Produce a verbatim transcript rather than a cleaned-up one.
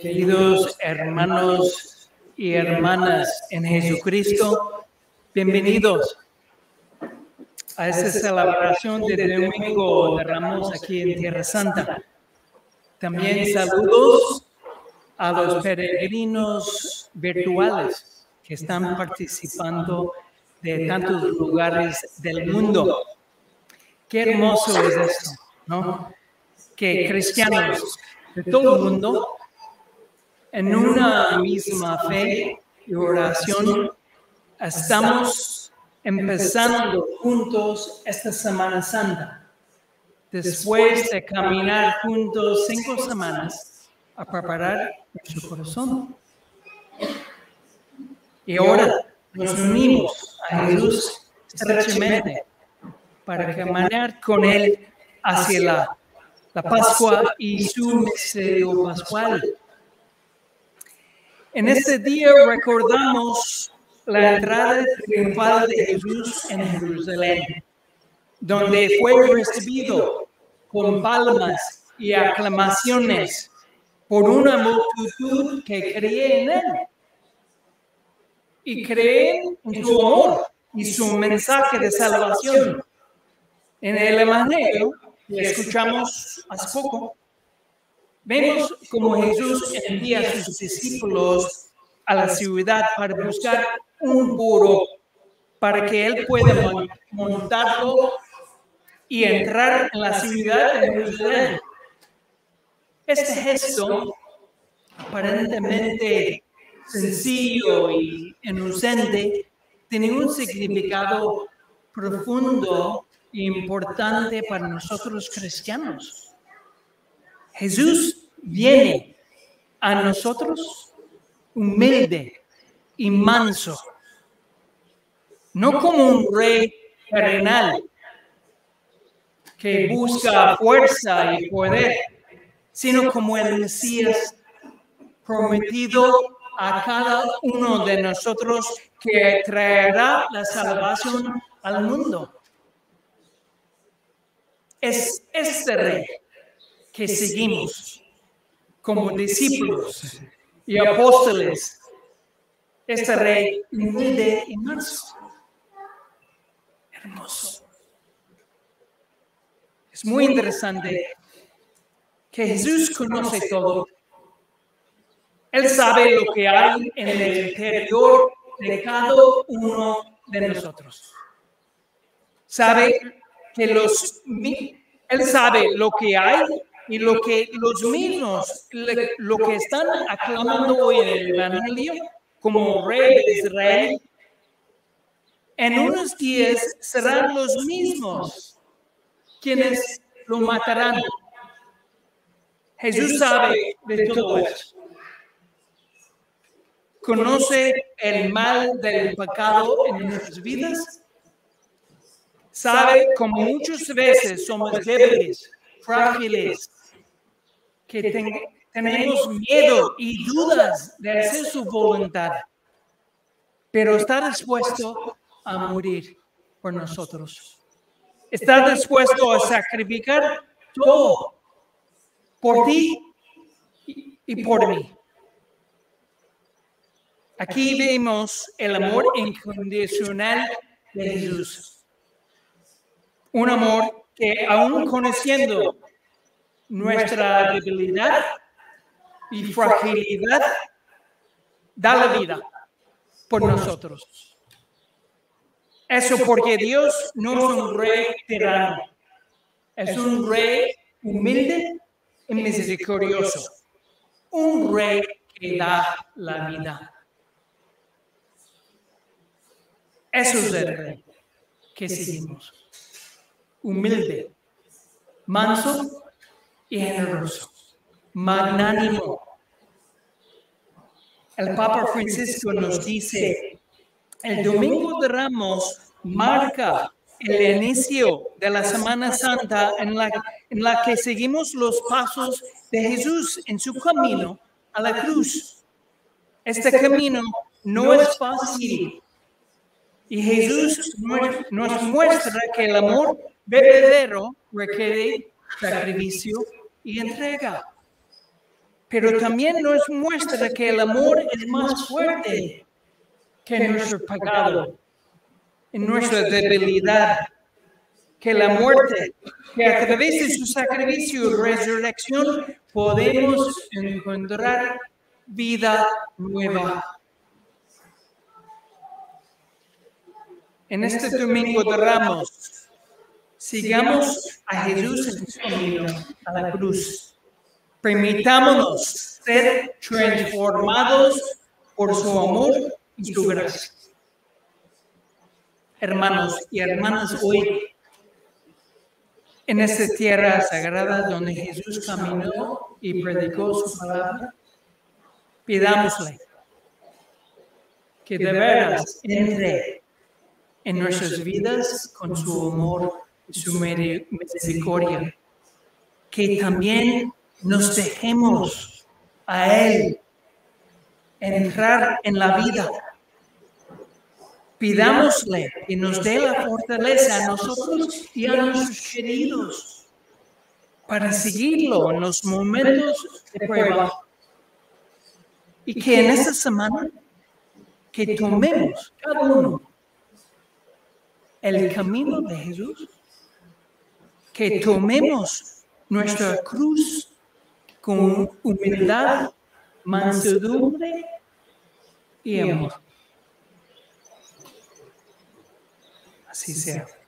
Queridos hermanos y hermanas en Jesucristo, bienvenidos a esta celebración de Domingo de Ramos aquí en Tierra Santa. También saludos a los peregrinos virtuales que están participando de tantos lugares del mundo. Qué hermoso es esto, ¿no? Que cristianos de todo el mundo, en una misma fe y oración, estamos empezando juntos esta Semana Santa, después de caminar juntos cinco semanas a preparar nuestro corazón. Y ahora nos unimos a Jesús estrechamente para caminar con Él hacia la, la Pascua y su misterio pascual. En este día recordamos la entrada triunfal de Jesús en Jerusalén, donde fue recibido con palmas y aclamaciones por una multitud que cree en Él y creen en su amor y su mensaje de salvación. En el Evangelio que escuchamos hace poco, vemos cómo Jesús envía a sus discípulos a la ciudad para buscar un burro para que Él pueda montarlo y entrar en la ciudad de Jerusalén. Este gesto, aparentemente sencillo y inocente, tiene un significado profundo e importante para nosotros cristianos. Jesús viene a nosotros humilde y manso, no como un rey terrenal que busca fuerza y poder, sino como el Mesías prometido a cada uno de nosotros que traerá la salvación al mundo. Es este rey que seguimos como discípulos y apóstoles, este rey humilde y manso. Hermoso. Es muy interesante que Jesús conoce todo. Él sabe lo que hay en el interior de cada uno de nosotros. Sabe que los Él sabe lo que hay y lo que los mismos, lo que están aclamando hoy en el Evangelio como Rey de Israel, en unos días serán los mismos quienes lo matarán. Jesús sabe de todo esto. Conoce el mal del pecado en nuestras vidas. Sabe cómo muchas veces somos débiles, frágiles, que ten, tenemos miedo y dudas de hacer su voluntad, pero está dispuesto a morir por nosotros. Está dispuesto a sacrificar todo por ti y, y por mí. Aquí vemos el amor incondicional de Jesús. Un amor que, aun conociendo nuestra debilidad y fragilidad, da la vida por nosotros. Eso porque Dios no es un rey tirano, es un rey humilde y misericordioso, un rey que da la vida. Eso es el rey que seguimos. Humilde, manso y generoso, magnánimo. El Papa Francisco nos dice, el Domingo de Ramos marca el inicio de la Semana Santa en la, en la que seguimos los pasos de Jesús en su camino a la cruz. Este camino no es fácil y Jesús nos muestra que el amor verdadero requiere sacrificio y entrega. pero también nos muestra que el amor es más fuerte que nuestro pecado, en nuestra debilidad, que la muerte, que a través de su sacrificio y resurrección podemos encontrar vida nueva. En este domingo de Ramos, sigamos a Jesús en su camino a la cruz. Permitámonos ser transformados por su amor y su gracia. Hermanos y hermanas, hoy, en esta tierra sagrada donde Jesús caminó y predicó su palabra, pidámosle que de veras entre en nuestras vidas con su amor y su misericordia, que también nos dejemos a Él entrar en la vida. Pidámosle que nos dé la fortaleza a nosotros y a nuestros queridos para seguirlo en los momentos de prueba. Y que en esta semana, que tomemos cada uno el camino de Jesús, que tomemos nuestra cruz con humildad, mansedumbre y amor. Así sea.